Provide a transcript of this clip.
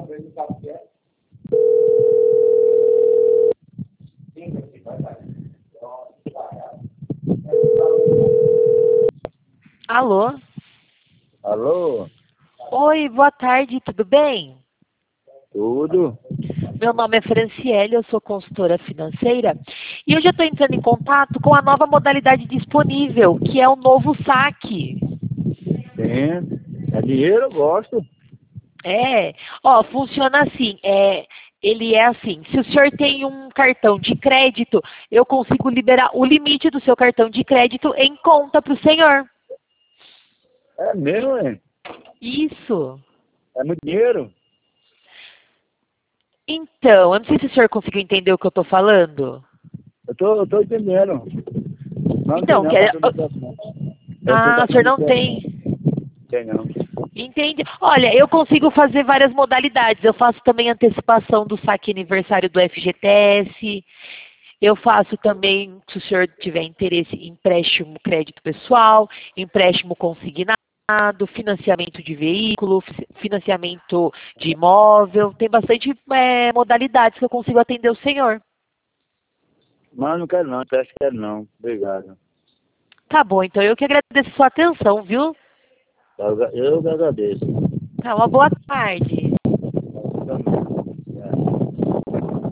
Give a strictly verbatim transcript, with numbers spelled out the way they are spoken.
Alô? Alô? Oi, boa tarde, tudo bem? Tudo? Meu nome é Franciele, eu sou consultora financeira e eu já estou entrando em contato com a nova modalidade disponível, que é o novo saque. Sim. É dinheiro, eu gosto. É, ó, funciona assim, é, ele é assim, se o senhor tem um cartão de crédito, eu consigo liberar o limite do seu cartão de crédito em conta para o senhor. É mesmo, hein? Isso. É muito dinheiro? Então, eu não sei se o senhor conseguiu entender o que eu estou falando. Eu tô, eu tô entendendo. Não tem Então, não, quer... cartão de crédito não. Eu não tenho Ah, o cartão senhor de não crédito não. tem. Tem não. Entende? Olha, eu consigo fazer várias modalidades. Eu faço também antecipação do saque aniversário do F G T S. Eu faço também, se o senhor tiver interesse, empréstimo crédito pessoal, empréstimo consignado, financiamento de veículo, fi- financiamento de imóvel. Tem bastante é, modalidades que eu consigo atender o senhor. Mas não quero não, acho que quero não. Obrigado. Tá bom, então eu que agradeço a sua atenção, viu? Eu eu que agradeço. Tá, uma boa tarde.